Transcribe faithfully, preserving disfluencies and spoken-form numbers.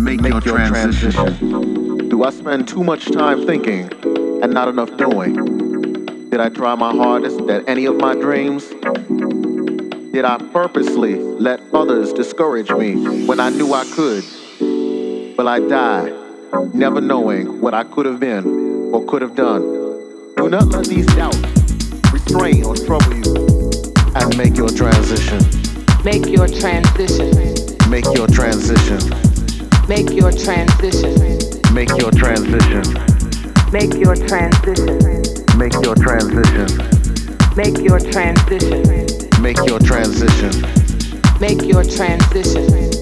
Make, Make your, your transition. transition. Do I spend too much time thinking and not enough doing? Did I try my hardest at any of my dreams? Did I purposely let others discourage me when I knew I could? Will I die never knowing what I could have been or could have done? Do not let these doubts restrain or trouble you, and make your transition. Make your transition. Make your transition. Make your transition. Make your transition. Make your transition. Make your transition. Make your transition. Make your transition. Make your transition.